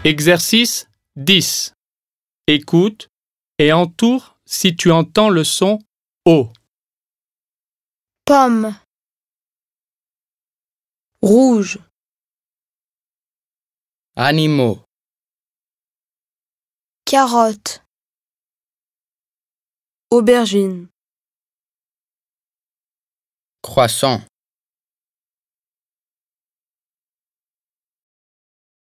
Exercice 10. Écoute et entoure si tu entends le son O. Pomme. Rouge. Animaux. Carotte. Aubergine. Croissant.